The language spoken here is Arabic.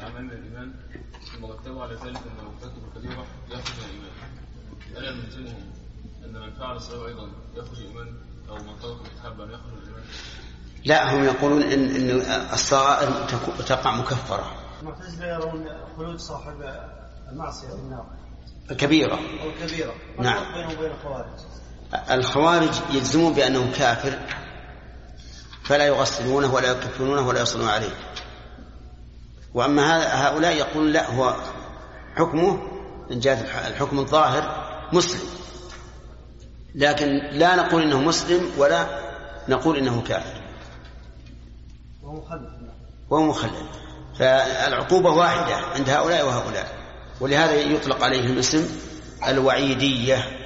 أعمال من الإيمان ثم رتبوا على ذلك أن مرتكب الكبيرة يخرج من الإيمان، هل يلزمهم أن من فعل الصغيرة أيضا يخرج الإيمان أو من ترك المستحب أن يخرج الإيمان؟ لا، هم يقولون إن الصغائر تقع مكفرة. المعتزلة يرون خلود صاحب المعصية في النار كبيرة أو كبيرة. نعم. بينهم وبين الخوارج. الخوارج يجزمون بأنه كافر فلا يغسلونه ولا يكفرونه ولا يصلون عليه، وأما هؤلاء يقول لا، هو حكمه إن جاء الحكم الظاهر مسلم، لكن لا نقول إنه مسلم ولا نقول إنه كافر وهو مخلد. فالعقوبة واحدة عند هؤلاء وهؤلاء، ولهذا يطلق عليهم اسم الوعيدية.